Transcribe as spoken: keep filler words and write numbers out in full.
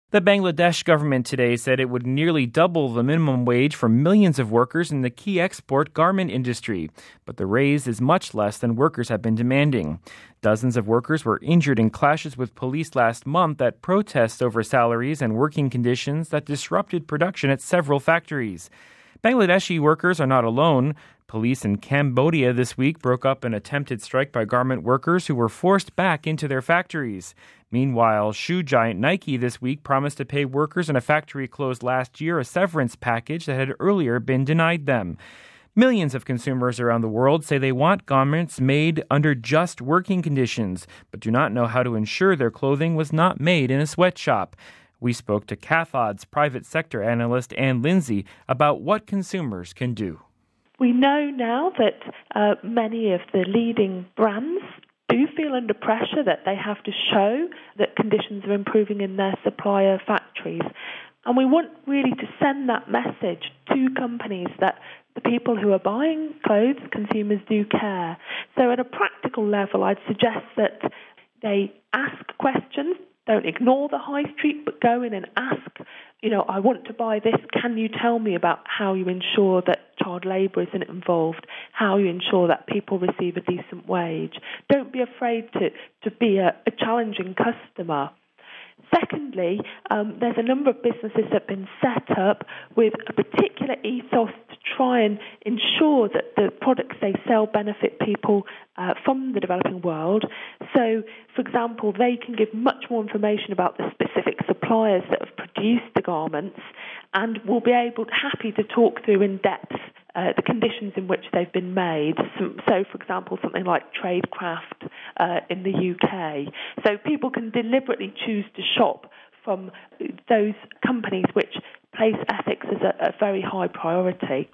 The Bangladesh government today said it would nearly double the minimum wage for millions of workers in the key export garment industry, but the raise is much less than workers have been demanding. Dozens of workers were injured in clashes with police last month at protests over salaries and working conditions that disrupted production at several factories. Bangladeshi workers are not alone. Police in Cambodia this week broke up an attempted strike by garment workers who were forced back into their factories. Meanwhile, shoe giant Nike this week promised to pay workers in a factory closed last year a severance package that had earlier been denied them. Millions of consumers around the world say they want garments made under just working conditions, but do not know how to ensure their clothing was not made in a sweatshop. We spoke to Cathod's private sector analyst Anne Lindsay about what consumers can do. We know now that uh, many of the leading brands do feel under pressure that they have to show that conditions are improving in their supplier factories. And we want really to send that message to companies that the people who are buying clothes, consumers, do care. So at a practical level, I'd suggest that they ask questions. Don't ignore the high street, but go in and ask, you know, I want to buy this. Can you tell me about how you ensure that child labour isn't involved, how you ensure that people receive a decent wage? Don't be afraid to, to be a, a challenging customer. Secondly, um, there's a number of businesses that have been set up with a particular ethos to try and ensure that the products they sell benefit people uh, from the developing world. So, for example, they can give much more information about the specific suppliers that have produced the garments and will be able, happy to talk through in depth Uh, the conditions in which they've been made. So, so for example, something like Tradecraft uh, in the U K. So people can deliberately choose to shop from those companies which place ethics as a, a very high priority.